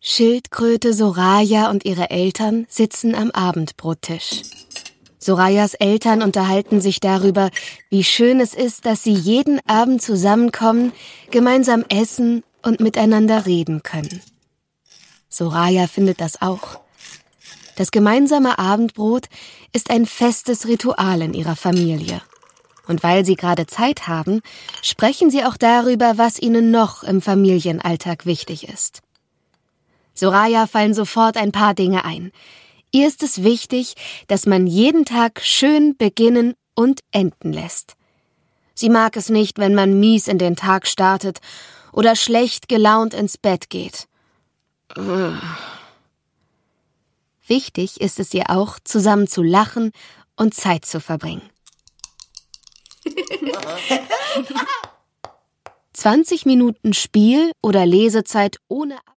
Schildkröte Soraya und ihre Eltern sitzen am Abendbrottisch. Sorayas Eltern unterhalten sich darüber, wie schön es ist, dass sie jeden Abend zusammenkommen, gemeinsam essen und miteinander reden können. Soraya findet das auch. Das gemeinsame Abendbrot ist ein festes Ritual in ihrer Familie. Und weil sie gerade Zeit haben, sprechen sie auch darüber, was ihnen noch im Familienalltag wichtig ist. Soraya fallen sofort ein paar Dinge ein. Ihr ist es wichtig, dass man jeden Tag schön beginnen und enden lässt. Sie mag es nicht, wenn man mies in den Tag startet oder schlecht gelaunt ins Bett geht. Wichtig ist es ihr auch, zusammen zu lachen und Zeit zu verbringen. 20 Minuten Spiel oder Lesezeit ohne